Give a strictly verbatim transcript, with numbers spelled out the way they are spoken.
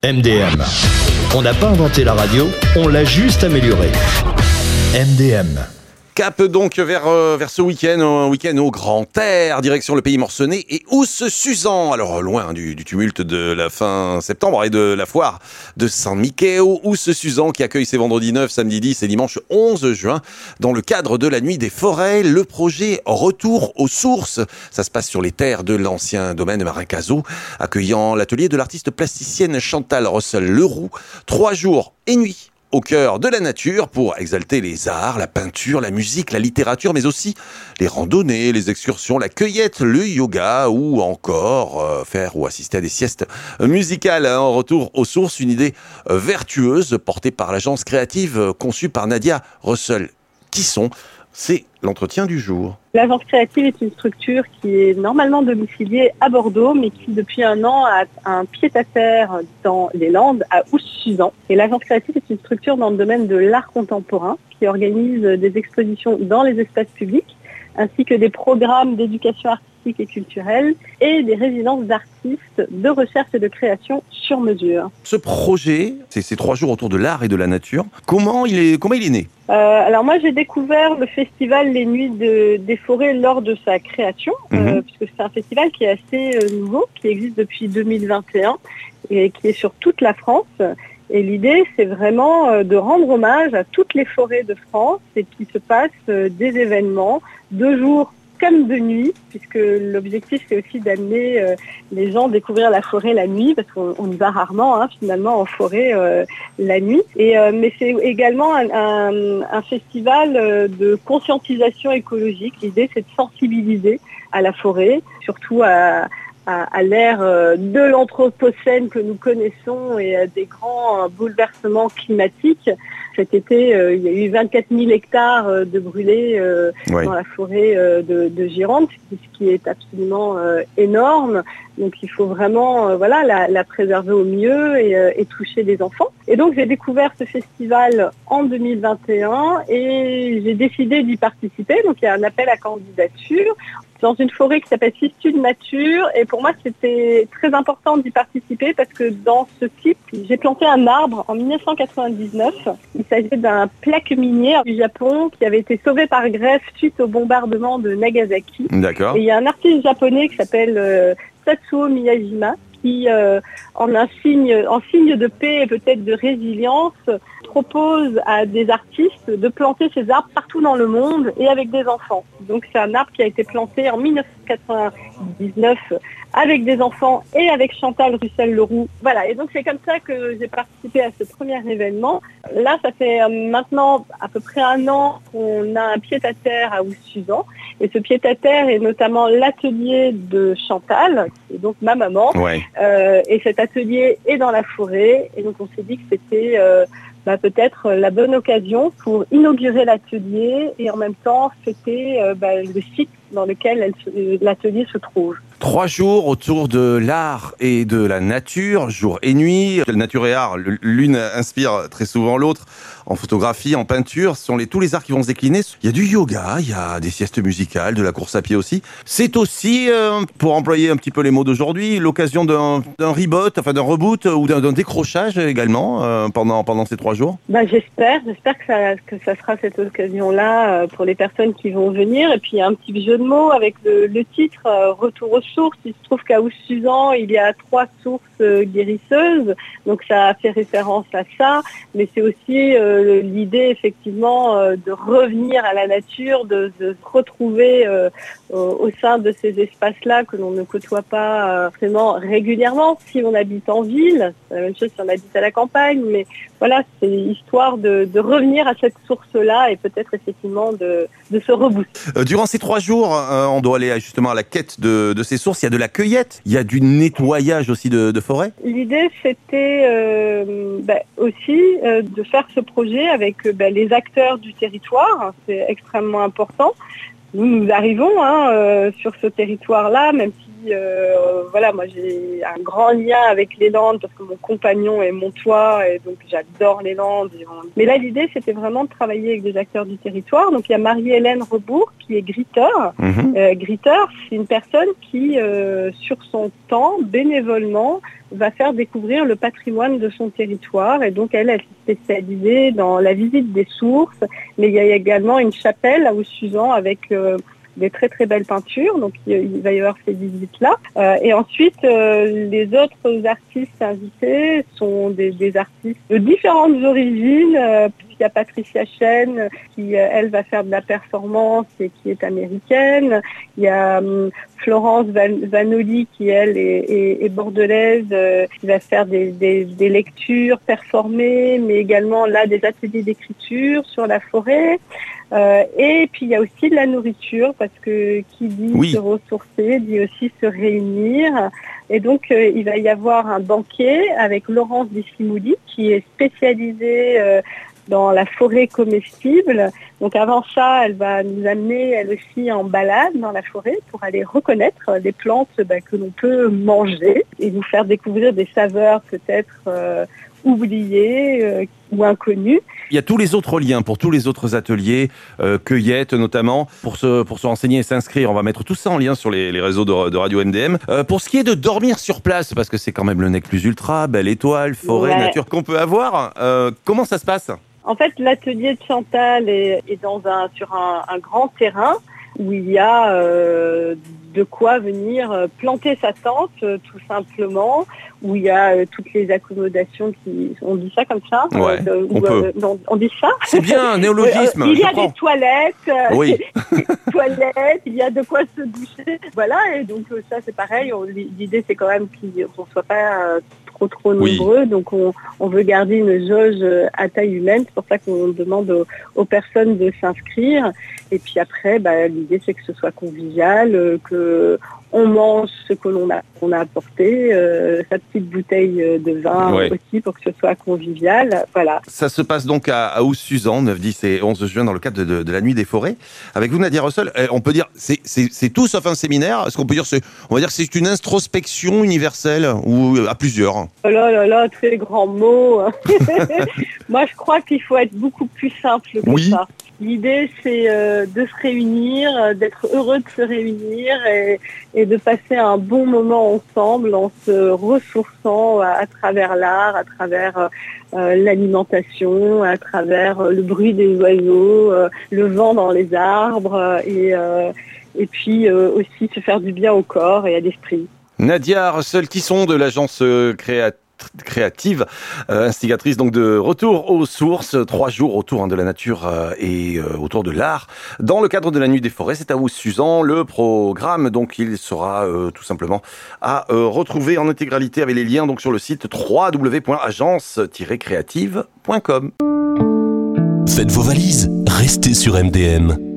M D M. On n'a pas inventé la radio, on l'a juste améliorée. M D M. Cap donc vers, euh, vers ce week-end, un week-end au grand air, direction le pays morcelais et Ousse-Suzan. Alors loin du, du tumulte de la fin septembre et de la foire de Saint-Michel, Ousse-Suzan qui accueille ses vendredis neuf, samedi dix et dimanche onze juin. Dans le cadre de la Nuit des Forêts, le projet Retour aux sources. Ça se passe sur les terres de l'ancien domaine Marin-Cazaux, accueillant l'atelier de l'artiste plasticienne Chantal Rossel-Leroux. Trois jours et nuits au cœur de la nature pour exalter les arts, la peinture, la musique, la littérature, mais aussi les randonnées, les excursions, la cueillette, le yoga ou encore euh, faire ou assister à des siestes musicales. Hein, en retour aux sources, une idée euh, vertueuse portée par l'agence créative euh, conçue par Nadia Russell-Kisson. C'est l'entretien du jour. L'agence créative est une structure qui est normalement domiciliée à Bordeaux, mais qui depuis un an a un pied-à-terre dans les Landes, à Ousse-Suzan. Et l'agence créative est une structure dans le domaine de l'art contemporain, qui organise des expositions dans les espaces publics, ainsi que des programmes d'éducation artistique et culturelle et des résidences d'artistes de recherche et de création sur mesure. Ce projet, c'est ces trois jours autour de l'art et de la nature. Comment il est, comment il est né ? Euh, alors moi j'ai découvert le festival Les Nuits de, des Forêts lors de sa création, mmh. euh, puisque c'est un festival qui est assez euh, nouveau, qui existe depuis deux mille vingt et un et qui est sur toute la France. Et l'idée c'est vraiment euh, de rendre hommage à toutes les forêts de France et qu'il se passe euh, des événements de jour comme de nuit, puisque l'objectif c'est aussi d'amener euh, les gens découvrir la forêt la nuit, parce qu'on on y va rarement hein, finalement en forêt euh, la nuit. Et, euh, mais c'est également un, un, un festival euh, de conscientisation écologique. L'idée c'est de sensibiliser à la forêt, surtout à, à, à l'ère euh, de l'anthropocène que nous connaissons et à des grands euh, bouleversements climatiques. Cet été, euh, il y a eu vingt-quatre mille hectares euh, de brûlés euh, oui. dans la forêt euh, de, de Gironde, ce qui est absolument euh, énorme. Donc il faut vraiment euh, voilà, la, la préserver au mieux et, euh, et toucher les enfants. Et donc j'ai découvert ce festival en deux mille vingt et un et j'ai décidé d'y participer. Donc il y a un appel à candidature dans une forêt qui s'appelle Fistude Nature. Et pour moi, c'était très important d'y participer parce que dans ce site, j'ai planté un arbre en dix-neuf cent quatre-vingt-dix-neuf. Il s'agit d'un plaque minier du Japon qui avait été sauvé par greffe suite au bombardement de Nagasaki. D'accord. Et il y a un artiste japonais qui s'appelle euh, Tatsuo Miyajima qui, euh, en, un signe, en signe de paix et peut-être de résilience, propose à des artistes de planter ces arbres partout dans le monde et avec des enfants. Donc c'est un arbre qui a été planté en dix-neuf cent quatre-vingt-dix-neuf avec des enfants et avec Chantal Rossel-Leroux. Voilà, et donc c'est comme ça que j'ai participé à ce premier événement. Là, ça fait maintenant à peu près un an qu'on a un pied-à-terre à Ousse-Suzan. Et ce pied-à-terre est notamment l'atelier de Chantal, qui est donc ma maman. Ouais. Euh, et cet atelier est dans la forêt. Et donc on s'est dit que c'était euh, bah, peut-être la bonne occasion pour inaugurer l'atelier et en même temps fêter euh, bah, le site dans lequel elle, l'atelier se trouve. Trois jours autour de l'art et de la nature, jour et nuit. Nature et art, l'une inspire très souvent l'autre. En photographie, en peinture, ce sont les, tous les arts qui vont se décliner. Il y a du yoga, il y a des siestes musicales, de la course à pied aussi. C'est aussi, euh, pour employer un petit peu les mots d'aujourd'hui, l'occasion d'un, d'un reboot, enfin d'un reboot ou d'un, d'un décrochage également euh, pendant, pendant ces trois jours. Bah, j'espère, j'espère que ça, que ça sera cette occasion-là euh, pour les personnes qui vont venir. Et puis il y a un petit jeu de mots avec le, le titre euh, Retour aux sources. Il se trouve qu'à Ousse-Suzan, il y a trois sources euh, guérisseuses. Donc ça fait référence à ça. Mais c'est aussi euh, l'idée effectivement euh, de revenir à la nature, de, de se retrouver euh, au, au sein de ces espaces-là que l'on ne côtoie pas euh, vraiment régulièrement si on habite en ville. C'est la même chose si on habite à la campagne. Mais voilà, c'est histoire de, de revenir à cette source-là et peut-être effectivement de, de se rebooster. Euh, durant ces trois jours, euh, on doit aller justement à la quête de, de ces sources. Il y a de la cueillette, il y a du nettoyage aussi de, de forêt. L'idée, c'était euh, bah, aussi euh, de faire ce projet avec euh, bah, les acteurs du territoire. C'est extrêmement important. Nous, nous arrivons hein, euh, sur ce territoire-là, même si euh, voilà, moi j'ai un grand lien avec les Landes parce que mon compagnon est montois et donc j'adore les Landes. On... Mais là, l'idée, c'était vraiment de travailler avec des acteurs du territoire. Donc il y a Marie-Hélène Rebourg qui est gritteur. Mmh. Euh, gritteur, c'est une personne qui, euh, sur son temps, bénévolement, va faire découvrir le patrimoine de son territoire. Et donc, elle, elle s'est spécialisée dans la visite des sources. Mais il y a également une chapelle à Haut-Suzan avec euh, des très, très belles peintures. Donc, il, il va y avoir ces visites-là. Euh, et ensuite, euh, les autres artistes invités sont des, des artistes de différentes origines. Euh, Il y a Patricia Chen qui, elle, va faire de la performance et qui est américaine. Il y a um, Florence Van- Vanoli qui, elle, est, est, est bordelaise, euh, qui va faire des, des, des lectures performées, mais également là des ateliers d'écriture sur la forêt. Euh, et puis il y a aussi de la nourriture parce que qui dit oui. se ressourcer dit aussi se réunir. Et donc euh, il va y avoir un banquet avec Laurence Dissimouli qui est spécialisée euh, dans la forêt comestible. Donc avant ça, elle va nous amener elle aussi en balade dans la forêt pour aller reconnaître les plantes bah, que l'on peut manger et nous faire découvrir des saveurs peut-être euh, oubliées euh, ou inconnues. Il y a tous les autres liens pour tous les autres ateliers, euh, cueillettes notamment, pour se, pour se renseigner et s'inscrire. On va mettre tout ça en lien sur les, les réseaux de, de Radio M D M. Euh, pour ce qui est de dormir sur place, parce que c'est quand même le Nec Plus Ultra, belle étoile, forêt, ouais. nature qu'on peut avoir, euh, comment ça se passe ? En fait, l'atelier de Chantal est, est dans un, sur un, un grand terrain où il y a euh, de quoi venir planter sa tente, euh, tout simplement, où il y a euh, toutes les accommodations qui... On dit ça comme ça ouais, euh, on où, peut. Euh, non, on dit ça. C'est bien, un néologisme. euh, il y a comprends. des toilettes, euh, oui. des toilettes, il y a de quoi se doucher. Voilà, et donc euh, ça c'est pareil. On, l'idée c'est quand même qu'on ne soit pas... Euh, trop trop nombreux, oui. donc on, on veut garder une jauge à taille humaine, c'est pour ça qu'on demande aux, aux personnes de s'inscrire, et puis après bah, l'idée c'est que ce soit convivial, euh, que on mange ce que l'on a, on a apporté, euh, sa petite bouteille de vin ouais. aussi pour que ce soit convivial, voilà. Ça se passe donc à, à Haut-Suzan, neuf, dix et onze juin dans le cadre de, de, de la Nuit des Forêts. Avec vous Nadia Russell, on peut dire, c'est, c'est, c'est tout sauf un séminaire, est-ce qu'on peut dire, c'est, on va dire que c'est une introspection universelle ou à plusieurs? Oh là là là, très grands mots. Moi je crois qu'il faut être beaucoup plus simple que oui. ça. L'idée, c'est euh, de se réunir, euh, d'être heureux de se réunir et, et de passer un bon moment ensemble en se ressourçant à, à travers l'art, à travers euh, l'alimentation, à travers le bruit des oiseaux, euh, le vent dans les arbres et, euh, et puis euh, aussi se faire du bien au corps et à l'esprit. Nadia Russell, qui sont de l'agence créative créative, euh, instigatrice donc de Retour aux sources, trois jours autour hein, de la nature euh, et euh, autour de l'art. Dans le cadre de la Nuit des Forêts, c'est à Haut-Suzan. Le programme, donc, il sera euh, tout simplement à euh, retrouver en intégralité avec les liens donc sur le site w w w point agence tiret créative point com. Faites vos valises, restez sur M D M.